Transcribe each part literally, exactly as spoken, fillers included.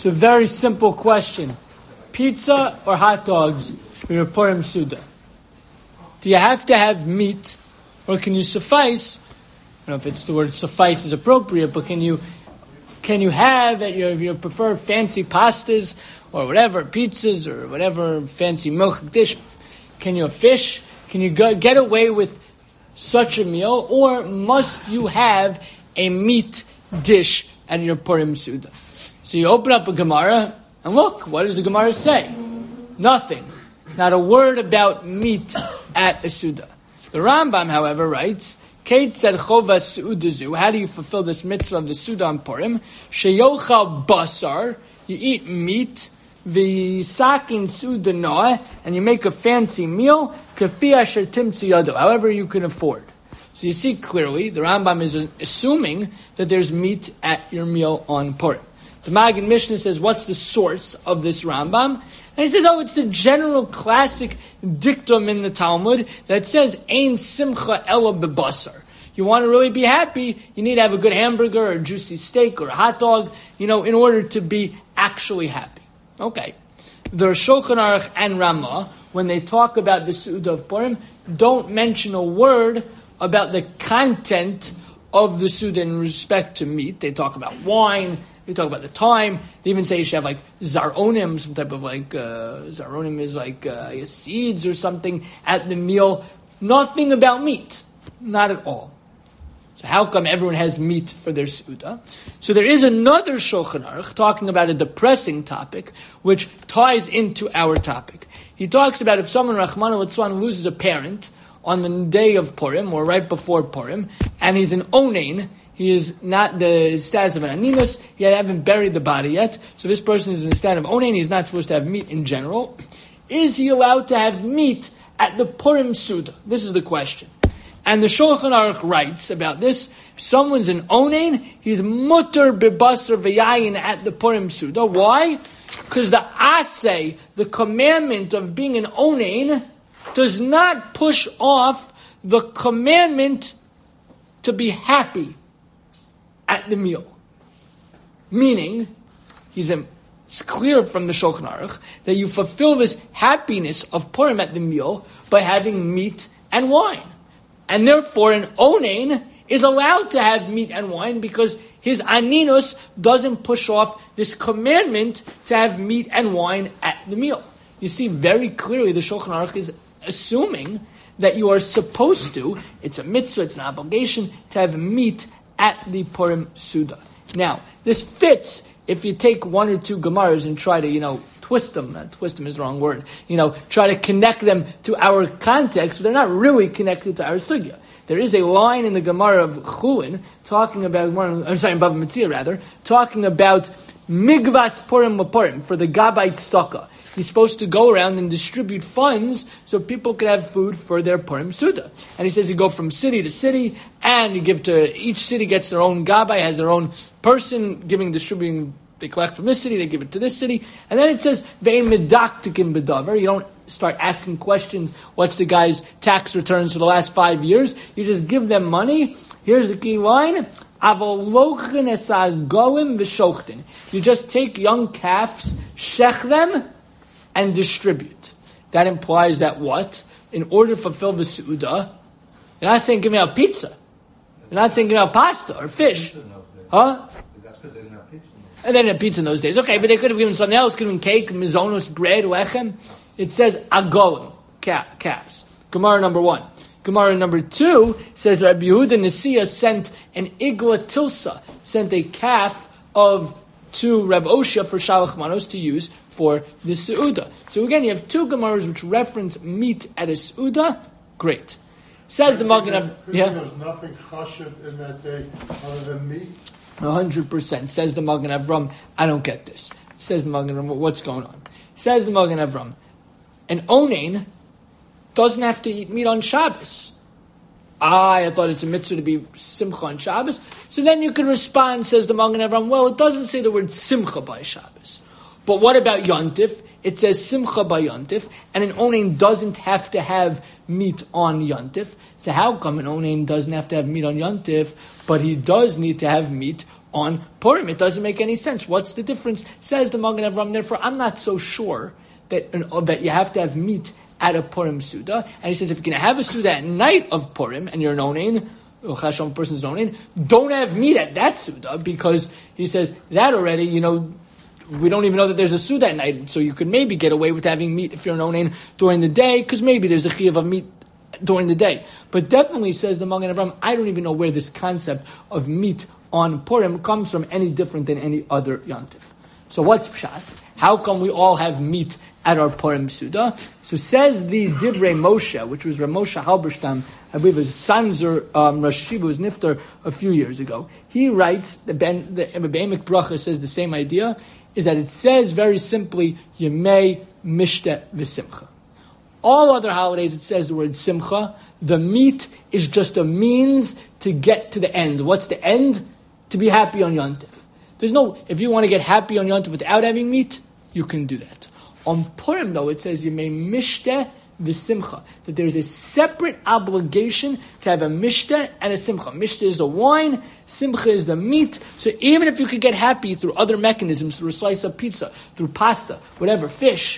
It's a very simple question. Pizza or hot dogs for your Purim Suda? Do you have to have meat, or can you suffice? I don't know if it's the word suffice is appropriate, but can you can you have at your your preferred fancy pastas or whatever, pizzas or whatever fancy milk dish? Can you have fish? Can you go, get away with such a meal, or must you have a meat dish at your Purim Suda? So you open up a Gemara and look, what does the Gemara say? Nothing. Not a word about meat at a Suda. The Rambam, however, writes, Kate said, Chova Su'udazu. How do you fulfill this mitzvah of the Suda on Purim? Sheyochal basar. You eat meat. V'yisakin Suda noah. And you make a fancy meal. Kafi asher timtzi yado. However you can afford. So you see clearly, the Rambam is assuming that there's meat at your meal on Purim. The Maggid Mishnah says, what's the source of this Rambam? And he says, oh, it's the general classic dictum in the Talmud that says, Ein simcha ela bebasar. You want to really be happy, you need to have a good hamburger or a juicy steak or a hot dog, you know, in order to be actually happy. Okay. The Shulchan Aruch and Ramah, when they talk about the Suda of Purim, don't mention a word about the content of the Suda in respect to meat. They talk about wine. They talk about the time. They even say you should have like zaronim, some type of like, uh, zaronim is like uh, seeds or something at the meal. Nothing about meat. Not at all. So how come everyone has meat for their Suda? So there is another Shulchan Aruch talking about a depressing topic, which ties into our topic. He talks about if someone, Rachmana litzlan, loses a parent on the day of Purim, or right before Purim, and he's an onain. He is not the status of an aninus. He haven't buried the body yet. So this person is in the status of onain. He's not supposed to have meat in general. Is he allowed to have meat at the Purim Suda? This is the question. And the Shulchan Aruch writes about this. If someone's an onain, he's mutter bebasar v'yayin at the Purim Suda. Why? Because the asay, the commandment of being an onain, does not push off the commandment to be happy at the meal. Meaning, he's a, it's clear from the Shulchan Aruch that you fulfill this happiness of Purim at the meal by having meat and wine. And therefore, an onain is allowed to have meat and wine because his aninus doesn't push off this commandment to have meat and wine at the meal. You see very clearly the Shulchan Aruch is assuming that you are supposed to, it's a mitzvah, it's an obligation, to have meat at the Purim Suda. Now, this fits if you take one or two Gemaras and try to, you know, twist them. Not twist them is the wrong word. You know, try to connect them to our context, but they're not really connected to our sugya. There is a line in the Gemara of Chulin talking about, I'm sorry, in Bava Metzia rather, talking about Migvas Purim Purim for the Gabbai Tzedakah. He's supposed to go around and distribute funds so people could have food for their Purim Suda. And he says you go from city to city, and you give to, each city gets their own gabbai, has their own person giving, distributing, they collect from this city, they give it to this city. And then it says, Ve'en medaktikin b'davar. You don't start asking questions, what's the guy's tax returns for the last five years? You just give them money. Here's the key line. Avolochin esagoim v'shochtin. You just take young calves, shech them, and distribute. That implies that what? In order to fulfill the Su'udah, you're not saying give me a pizza. You're not saying give me a pasta or fish. Huh? That's because they didn't have pizza. And they didn't have pizza in those days. Okay, but they could have given something else. Could have given cake, mizonos, bread, lechem. It says agoim, calves. Gemara number one. Gemara number two says Rabbi Yehuda Nesiya sent an igla tilsa, sent a calf of to Reb Oshia for Shalach Manos to use for the Seuda. So again, you have two Gemaras which reference meat at a Seuda. Great. Says the Magen Avram. Yeah? There's nothing chashiv in that day other than meat? A hundred percent. Says the Magen Avram, I don't get this. Says the Magen Avram, what's going on? Says the Magen Avram, an onain doesn't have to eat meat on Shabbos. I, I thought it's a mitzvah to be simcha on Shabbos. So then you could respond, says the Magen Avram, well, it doesn't say the word simcha by Shabbos. But what about Yontif? It says simcha by Yontif, and an onain doesn't have to have meat on Yontif. So how come an onain doesn't have to have meat on Yontif, but he does need to have meat on Purim. It doesn't make any sense. What's the difference? Says the Magen Avraham. Therefore, I'm not so sure that that you have to have meat at a Purim Suda. And he says, if you're going to have a Suda at night of Purim, and you're an Onein, or Chasham person's Onein, don't have meat at that Suda, because he says, that already, you know, we don't even know that there's a Suda at night, so you could maybe get away with having meat if you're an Onein during the day, because maybe there's a Chiyuv of meat during the day. But definitely, says the Magen Avraham, I don't even know where this concept of meat on Purim comes from any different than any other Yontif. So what's Pshat? How come we all have meat at our Purim Suda? So says the Divrei Moshe, which was Rav Moshe Halberstam, I believe his Sanzer um, Rosh Yeshiva was Nifter a few years ago. He writes, the Ben the Be'emek Bracha says the same idea, is that it says very simply, Yemei Mishte V'Simcha. All other holidays it says the word Simcha. The meat is just a means to get to the end. What's the end? To be happy on Yontif. There's no, if you want to get happy on Yontif without having meat, you can do that. On Purim, though, it says, Yemei Mishte V'Simcha, that there's a separate obligation to have a Mishte and a Simcha. Mishte is the wine, Simcha is the meat. So even if you could get happy through other mechanisms, through a slice of pizza, through pasta, whatever, fish,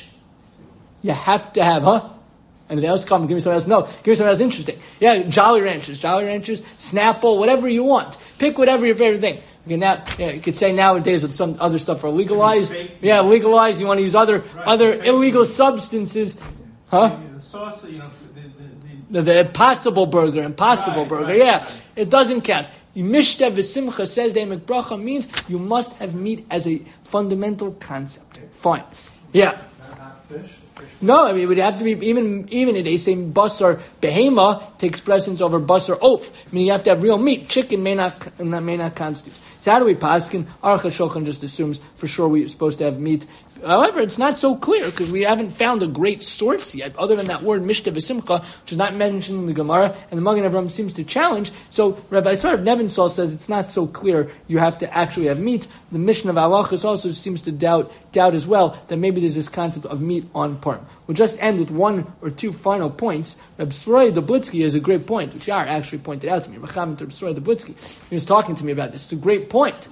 you have to have, huh? Anything else? Come, give me something else. No, give me something else interesting. Yeah, Jolly Ranchers, Jolly Ranchers, Snapple, whatever you want. Pick whatever your favorite thing. Okay, now, yeah, you could say nowadays with some other stuff are legalized. Yeah, legalized. You want to use other right, other illegal substances, huh? The sauce, you know, the, The, the, the, the Impossible Burger, Impossible Right, Burger. right, Yeah, right. it doesn't count. Mishta v'simcha, says the Emek Bracha, means you must have meat as a fundamental concept. Fine. Yeah. Not, not fish. Fish. No, I mean, it would have to be, even even if they say basar behema takes precedence over basar oaf. I mean, you have to have real meat. Chicken may not, may not constitute. So how do we paskin? Aruch HaShulchan just assumes for sure we're supposed to have meat. However, it's not so clear because we haven't found a great source yet, other than that word mishta v'simcha, which is not mentioned in the Gemara, and the Magen Avraham seems to challenge. So Rabbi Sarv Nebensaul says it's not so clear you have to actually have meat. The Mishnah of Halachos also seems to doubt doubt as well that maybe there's this concept of meat on Purim. We'll just end with one or two final points. Reb Sroy Dublitzky has a great point, which Yar actually pointed out to me. Reb Sroy Dublitzky, he was talking to me about this. It's a great point.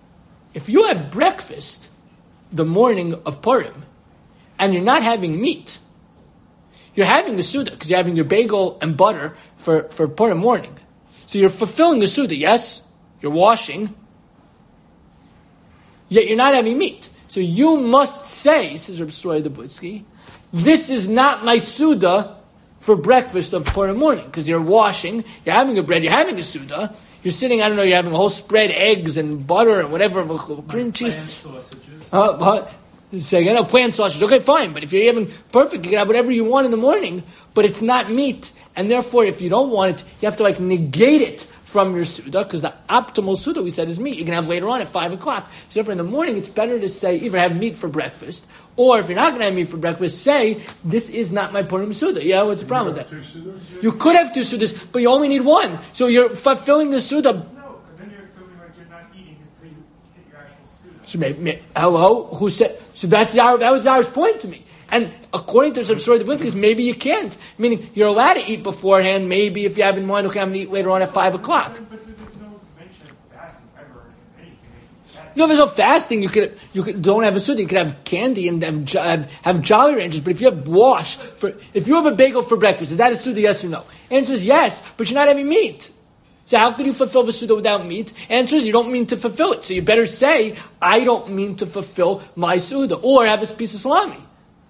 If you have breakfast the morning of Purim, and you're not having meat, you're having the Suda, because you're having your bagel and butter for, for Purim morning. So you're fulfilling the Suda, yes? You're washing, yet you're not having meat. So you must say, says Reb Sroy Dublitzky, this is not my Suda for breakfast of Purim morning, because you're washing, you're having a bread, you're having a Suda, you're sitting, I don't know, you're having a whole spread, eggs and butter and whatever, cream cheese. sausages. Uh, but say, you know, plant sausage. Okay, fine. But if you're having perfect, you can have whatever you want in the morning, but it's not meat. And therefore, if you don't want it, you have to like negate it from your Suda, because the optimal Suda, we said, is meat. You can have later on at five o'clock. So therefore, in the morning, it's better to say, either have meat for breakfast, or if you're not going to have meat for breakfast, say, this is not my Purim Suda. Yeah, what's the problem with that? Two Sudas? You could have two Sudas, but you only need one. So you're fulfilling the Suda. No, because then you're assuming like you're not eating until you hit your actual Suda. So maybe, maybe, hello? Who said? So that's our, that was our point to me. And according to Rav Sroy Dublitzky, maybe you can't. Meaning, you're allowed to eat beforehand, maybe if you have in mind, okay, I'm going to eat later on at five o'clock. But there's no mention of fasting ever in anything. That's- No, there's no fasting. You could, you could don't have a Suda. You could have candy and have, jo- have, have Jolly Ranchers. But if you have wash, for, if you have a bagel for breakfast, is that a Suda, yes or no? Answer is yes, but you're not having meat. So how could you fulfill the Suda without meat? Answer is you don't mean to fulfill it. So you better say, I don't mean to fulfill my Suda. Or have a piece of salami.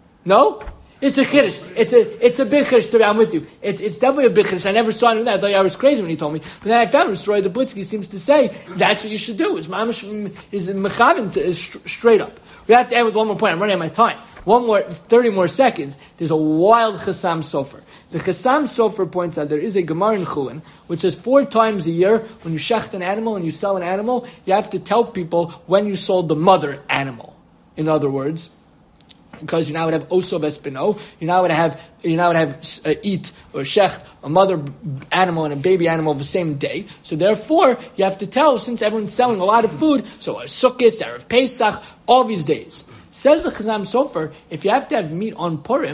No? It's a chiddush. It's a it's a big chiddush. To be, I'm with you. It's it's definitely a big chiddush. I never saw him that. I thought I was crazy when he told me. But then I found Rav Sroy Dublitzky seems to say that's what you should do. Is mamash is mechavim to- is straight up. We have to end with one more point. I'm running out of my time. One more, thirty more seconds. There's a wild Chassam Sofer. The Chassam Sofer points out there is a Gemara in Chulin which says four times a year when you shecht an animal and you sell an animal, you have to tell people when you sold the mother animal. In other words, because you now would have oso vespino, you now would have you now would have uh, eat or shecht a mother animal and a baby animal the same day. So therefore, you have to tell, since everyone's selling a lot of food, so a Sukkot, Erev Pesach, all these days. Says the Chazam Sofer, if you have to have meat on Purim,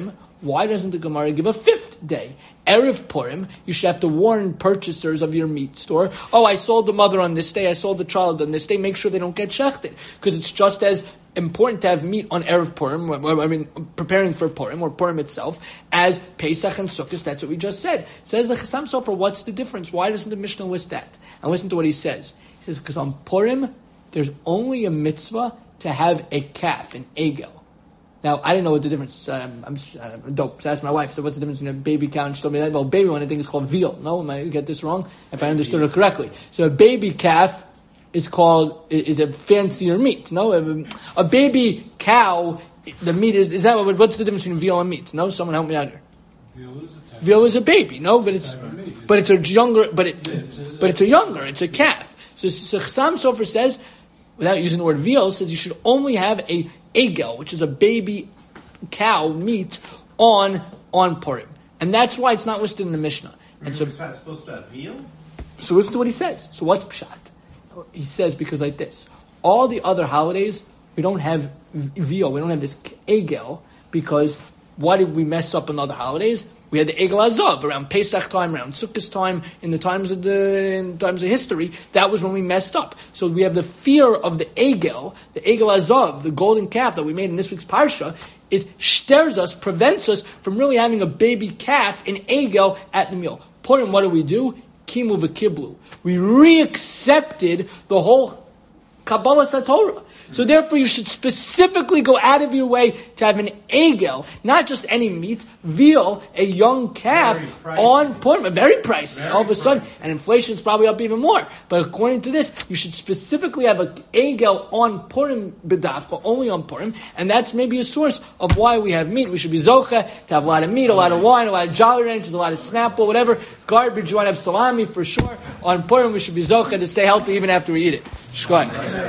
Why doesn't the Gemara give a fifth day? Erev Purim, you should have to warn purchasers of your meat store, oh, I sold the mother on this day, I sold the child on this day, make sure they don't get shechted. Because it's just as important to have meat on Erev Purim, I mean, preparing for Purim, or Purim itself, as Pesach and Sukkot. That's what we just said. Says the Chassam Sofer, what's the difference? Why doesn't the Mishnah list that? And listen to what he says. He says, because on Purim, there's only a mitzvah to have a calf, an egel. Now, I didn't know what the difference, um, I'm uh, dope. So I asked my wife, so what's the difference between a baby cow? And she told me that, well, baby one, I think is called veal. No, am I get this wrong? If I understood it correctly. So a baby calf is called, is a fancier meat. No, a, a baby cow, the meat is, is that what, what's the difference between veal and meat? No, someone help me out here. Veal is a type. Veal is a baby, no, but it's, but it's a younger, but it, but it's a younger, it's a calf. So, so Chassam Sofer says, without using the word veal, says you should only have a egel, which is a baby cow meat on on Purim, and that's why it's not listed in the Mishnah. And so, it's not supposed to have veal. So listen to what he says. So what's pshat? He says because like this, all the other holidays we don't have veal, we don't have this egel because why did we mess up on other holidays? We had the Egel Azov around Pesach time, around Sukkot time, in the times of the in times of history. That was when we messed up. So we have the fear of the Egel, the Egel Azov, the golden calf that we made in this week's parsha, is shters us, prevents us from really having a baby calf in Egel at the meal. Purim, what do we do? Kimu v'kiblu. We reaccepted the whole Kabbalah Satorah. So therefore you should specifically go out of your way to have an egel, not just any meat, veal, a young calf on Purim. Very pricey. Very All of a sudden, pricey. And inflation's probably up even more. But according to this, you should specifically have an egel on Purim b'dafka, only on Purim, and that's maybe a source of why we have meat. We should be zocha to have a lot of meat, a lot of wine, a lot of Jolly Ranchers, a lot of Snapple, whatever. Garbage, you want to have salami for sure. On Purim, we should be zocha to stay healthy even after we eat it. Shkoyach.